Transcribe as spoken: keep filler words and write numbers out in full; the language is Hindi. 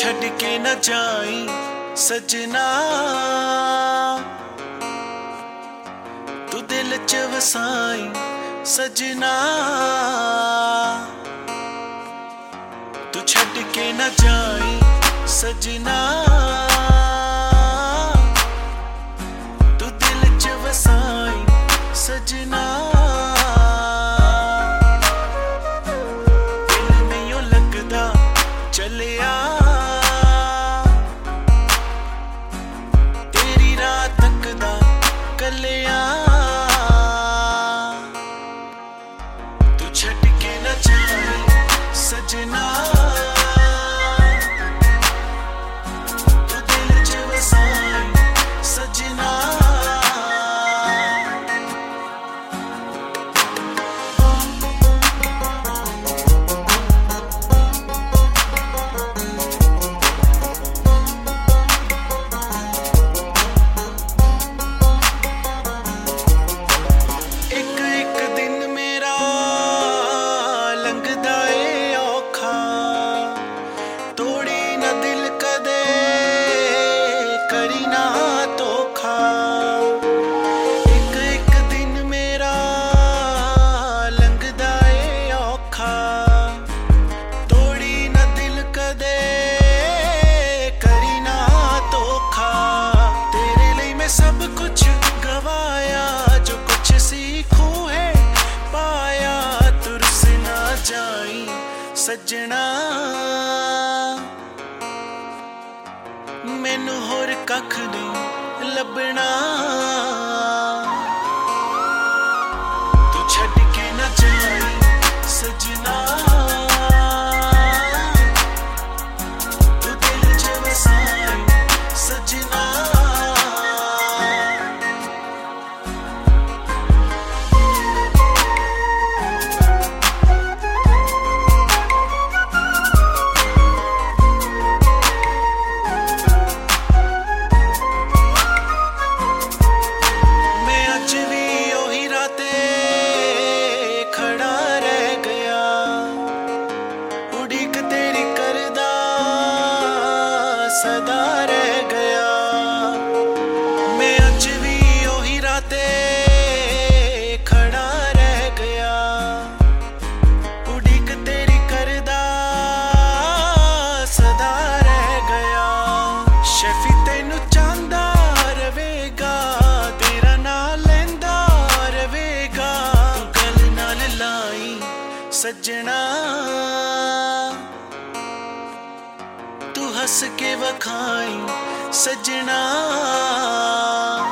छड़ के न जाई सजना, तू दिल च वसाई सजना, तू छड़ के न जाई सजना, तू दिल च वसाई सजना। दिल नहीं लगदा चलिया तेरी राह तकदा कलिया, तू छड़ के न जाई सजना, तू दिल च वसाई सजना। सब कुछ गवाया जो कुछ सीखूं है पाया, तुरस ना जाई सजना, मैनू होर कख नहीं लभना, तू छड़ के न जाई सजना, तू दिल च वसाई सजना। सदा रह गया मैं अज भी ओही राते खड़ा रह गया, उड़ीक तेरी करदा सदा रह गया। शफी तेनू चांदा रवेगा, तेरा ना लेंदा रवेगा, तू गल नाल लाई सजना, तू हंस के वखाई सजना।